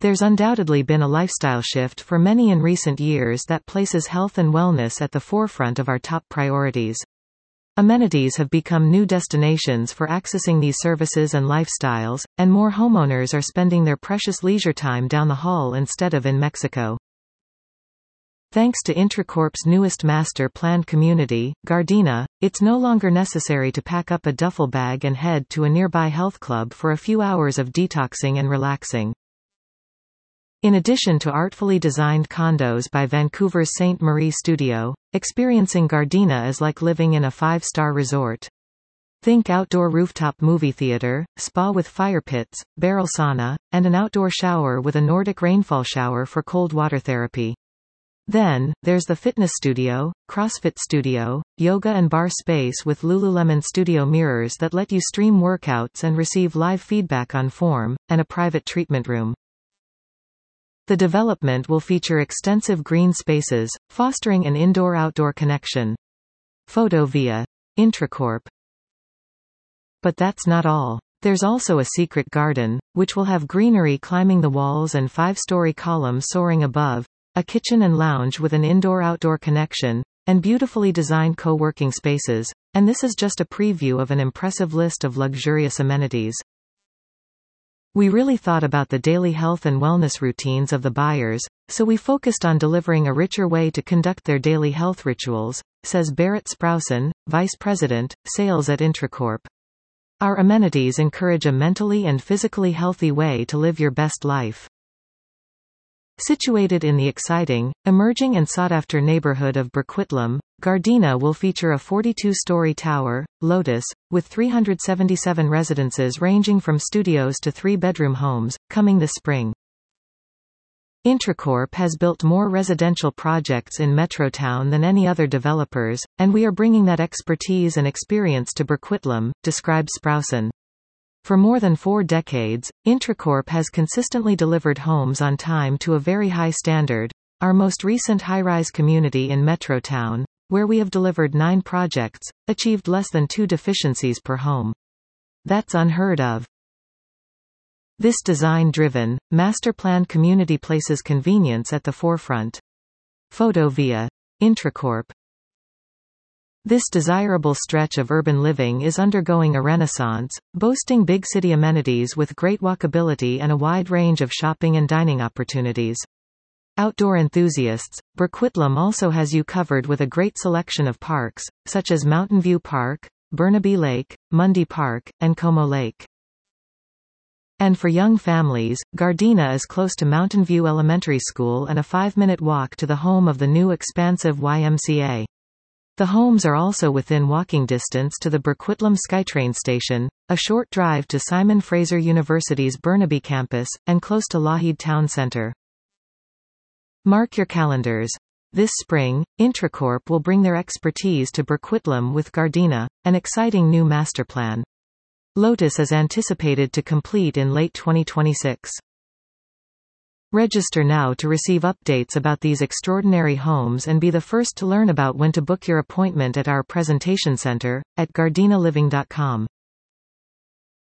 There's undoubtedly been a lifestyle shift for many in recent years that places health and wellness at the forefront of our top priorities. Amenities have become new destinations for accessing these services and lifestyles, and more homeowners are spending their precious leisure time down the hall instead of in Mexico. Thanks to Intracorp's newest master-planned community, Gardena, it's no longer necessary to pack up a duffel bag and head to a nearby health club for a few hours of detoxing and relaxing. In addition to artfully designed condos by Vancouver's Ste. Marie Studio, experiencing Gardena is like living in a 5-star resort. Think outdoor rooftop movie theater, spa with fire pits, barrel sauna, and an outdoor shower with a Nordic rainfall shower for cold water therapy. Then, there's the fitness studio, CrossFit studio, yoga and bar space with Lululemon studio mirrors that let you stream workouts and receive live feedback on form, and a private treatment room. The development will feature extensive green spaces, fostering an indoor-outdoor connection. Photo via Intracorp. But that's not all. There's also a secret garden, which will have greenery climbing the walls and 5-story columns soaring above, a kitchen and lounge with an indoor-outdoor connection, and beautifully designed co-working spaces, and this is just a preview of an impressive list of luxurious amenities. We really thought about the daily health and wellness routines of the buyers, so we focused on delivering a richer way to conduct their daily health rituals, says Barrett Sprouson, Vice President, Sales at Intracorp. Our amenities encourage a mentally and physically healthy way to live your best life. Situated in the exciting, emerging and sought-after neighborhood of Burquitlam, Gardena will feature a 42-story tower, Lotus, with 377 residences ranging from studios to 3-bedroom homes, coming this spring. Intracorp has built more residential projects in Metrotown than any other developers, and we are bringing that expertise and experience to Burquitlam, described Sprouson. For more than 4 decades, Intracorp has consistently delivered homes on time to a very high standard. Our most recent high-rise community in Metrotown, where we have delivered 9 projects, achieved less than 2 deficiencies per home. That's unheard of. This design-driven, master-planned community places convenience at the forefront. Photo via Intracorp. This desirable stretch of urban living is undergoing a renaissance, boasting big city amenities with great walkability and a wide range of shopping and dining opportunities. Outdoor enthusiasts, Burquitlam also has you covered with a great selection of parks, such as Mountain View Park, Burnaby Lake, Mundy Park, and Como Lake. And for young families, Gardena is close to Mountain View Elementary School and a 5-minute walk to the home of the new expansive YMCA. The homes are also within walking distance to the Burquitlam SkyTrain station, a short drive to Simon Fraser University's Burnaby campus, and close to Lougheed Town Centre. Mark your calendars. This spring, Intracorp will bring their expertise to Burquitlam with Gardena, an exciting new master plan. Lotus is anticipated to complete in late 2026. Register now to receive updates about these extraordinary homes and be the first to learn about when to book your appointment at our presentation center, at gardenaliving.com.